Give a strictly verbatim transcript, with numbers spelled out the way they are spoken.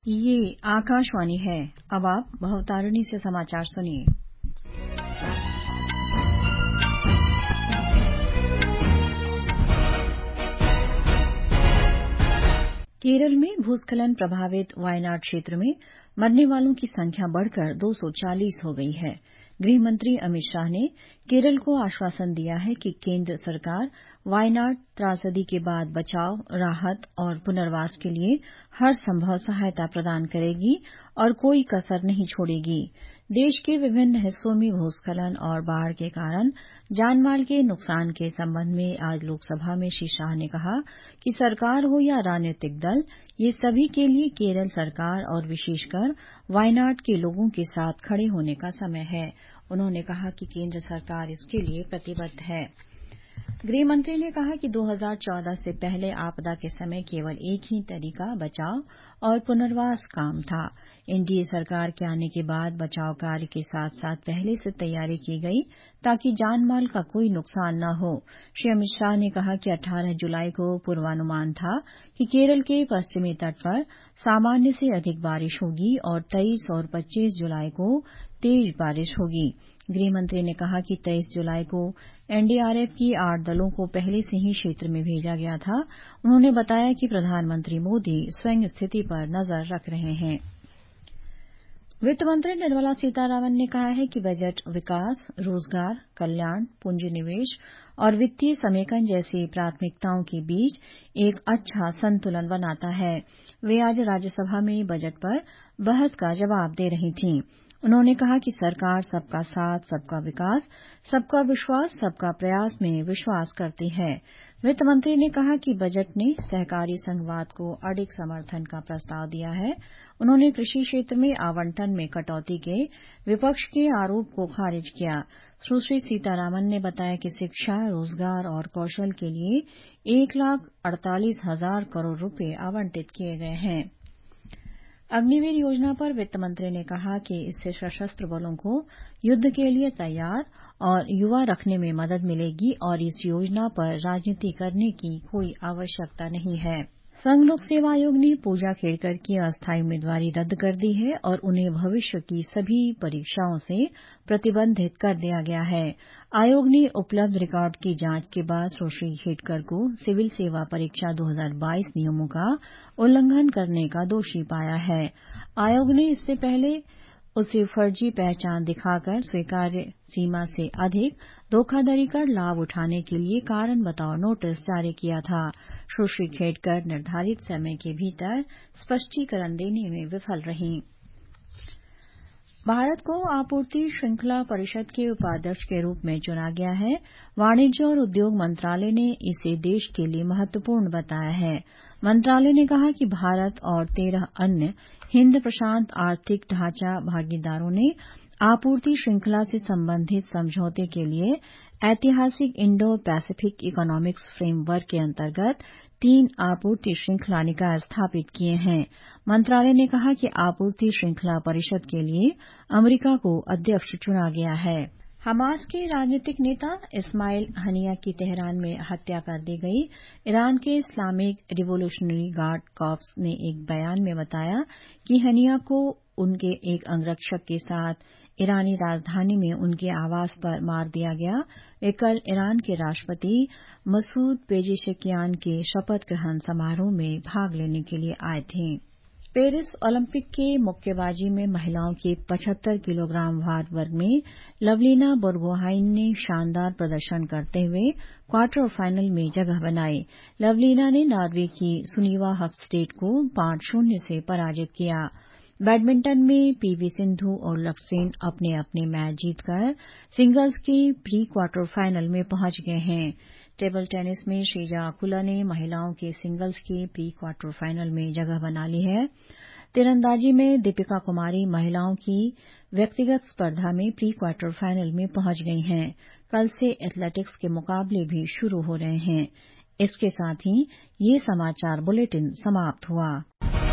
ये आकाशवाणी है। अब आप भवतारिणी से समाचार सुनिए। केरल में भूस्खलन प्रभावित वायनाड क्षेत्र में मरने वालों की संख्या बढ़कर दो सौ चालीस हो गई है। गृह मंत्री अमित शाह ने केरल को आश्वासन दिया है कि केंद्र सरकार वायनाड त्रासदी के बाद बचाव, राहत और पुनर्वास के लिए हर संभव सहायता प्रदान करेगी और कोई कसर नहीं छोड़ेगी। देश के विभिन्न हिस्सों में भूस्खलन और बाढ़ के कारण जानमाल के नुकसान के संबंध में आज लोकसभा में श्री शाह ने कहा कि सरकार हो या राजनीतिक दल, ये सभी के लिए केरल सरकार और विशेषकर वायनाड के लोगों के साथ खड़े होने का समय है। उन्होंने कहा कि केंद्र सरकार इसके लिए प्रतिबद्ध है। गृह मंत्री ने कहा कि दो हज़ार चौदह से पहले आपदा के समय केवल एक ही तरीका बचाव और पुनर्वास काम था। एनडीए सरकार के आने के बाद बचाव कार्य के साथ साथ पहले से तैयारी की गई ताकि जानमाल का कोई नुकसान न हो। श्री अमित शाह ने कहा कि अठारह जुलाई को पूर्वानुमान था कि केरल के पश्चिमी तट पर सामान्य से अधिक बारिश होगी और तेईस और पच्चीस जुलाई को तेज बारिश होगी। गृह मंत्री ने कहा कि तेईस जुलाई को एनडीआरएफ की आठ दलों को पहले से ही क्षेत्र में भेजा गया था। उन्होंने बताया कि प्रधानमंत्री मोदी स्वयं स्थिति पर नजर रख रहे हैं। वित्त मंत्री निर्मला सीतारामन ने कहा है कि बजट विकास, रोजगार, कल्याण, पूंजी निवेश और वित्तीय समेकन जैसी प्राथमिकताओं के बीच एक अच्छा संतुलन बनाता है। वे आज राज्यसभा में बजट पर बहस का जवाब दे रही थीं। उन्होंने कहा कि सरकार सबका साथ, सबका विकास, सबका विश्वास, सबका प्रयास में विश्वास करती है। वित्त मंत्री ने कहा कि बजट ने सहकारी संघवाद को अडिग समर्थन का प्रस्ताव दिया है। उन्होंने कृषि क्षेत्र में आवंटन में कटौती के विपक्ष के आरोप को खारिज किया। सुश्री सीतारामन ने बताया कि शिक्षा, रोजगार और कौशल के लिए एक लाख अड़तालीस हजार करोड़ रुपए आवंटित किए गए हैं। अग्निवीर योजना पर वित्त मंत्री ने कहा कि इससे सशस्त्र बलों को युद्ध के लिए तैयार और युवा रखने में मदद मिलेगी और इस योजना पर राजनीति करने की कोई आवश्यकता नहीं है। संघ लोक सेवा आयोग ने पूजा खेड़कर की अस्थायी उम्मीदवारी रद्द कर दी है और उन्हें भविष्य की सभी परीक्षाओं से प्रतिबंधित कर दिया गया है। आयोग ने उपलब्ध रिकॉर्ड की जांच के बाद सुश्री खेड़कर को सिविल सेवा परीक्षा दो हज़ार बाईस नियमों का उल्लंघन करने का दोषी पाया है। आयोग ने इससे पहले उसे फर्जी पहचान दिखाकर स्वीकार्य सीमा से अधिक धोखाधड़ी कर लाभ उठाने के लिए कारण बताओ नोटिस जारी किया था। सुश्री खेड़कर निर्धारित समय के भीतर स्पष्टीकरण देने में विफल रहीं। भारत को आपूर्ति श्रृंखला परिषद के उपाध्यक्ष के रूप में चुना गया है। वाणिज्य और उद्योग मंत्रालय ने इसे देश के लिए महत्वपूर्ण बताया है। मंत्रालय ने कहा कि भारत और तेरह अन्य हिंद प्रशांत आर्थिक ढांचा भागीदारों ने आपूर्ति श्रृंखला से संबंधित समझौते के लिए ऐतिहासिक इंडो पैसिफिक इकोनॉमिक्स फ्रेमवर्क के अंतर्गत तीन आपूर्ति श्रृंखला निकाय स्थापित किए हैं। मंत्रालय ने कहा कि आपूर्ति श्रृंखला परिषद के लिए अमेरिका को अध्यक्ष चुना गया है। हमास के राजनीतिक नेता इस्माइल हनिया की तेहरान में हत्या कर दी गई। ईरान के इस्लामिक रिवोल्यूशनरी गार्ड कॉर्प्स ने एक बयान में बताया कि हनिया को उनके एक अंगरक्षक के साथ ईरानी राजधानी में उनके आवास पर मार दिया गया। वे कल ईरान के राष्ट्रपति मसूद पेजेशकियान के शपथ ग्रहण समारोह में भाग लेने के लिए आए थे। पेरिस ओलंपिक के मुक्केबाजी में महिलाओं के पचहत्तर किलोग्राम भार वर्ग में लवलीना बोरगोहाइन ने शानदार प्रदर्शन करते हुए क्वार्टर फाइनल में जगह बनाई। लवलीना ने नॉर्वे की सुनीवा हफस्टेड को पांच शून्य से पराजित किया। बैडमिंटन में पीवी सिंधु और लक्ष्यसेन अपने अपने मैच जीतकर सिंगल्स के प्री क्वार्टर फाइनल में पहुंच गए हैं। टेबल टेनिस में श्रीजा अकुला ने महिलाओं के सिंगल्स के प्री क्वार्टर फाइनल में जगह बना ली है। तीरंदाजी में दीपिका कुमारी महिलाओं की व्यक्तिगत स्पर्धा में प्री क्वार्टर फाइनल में पहुंच गई हैं। कल से एथलेटिक्स के मुकाबले भी शुरू हो रहे हैं। इसके साथ ही ये समाचार बुलेटिन समाप्त हुआ।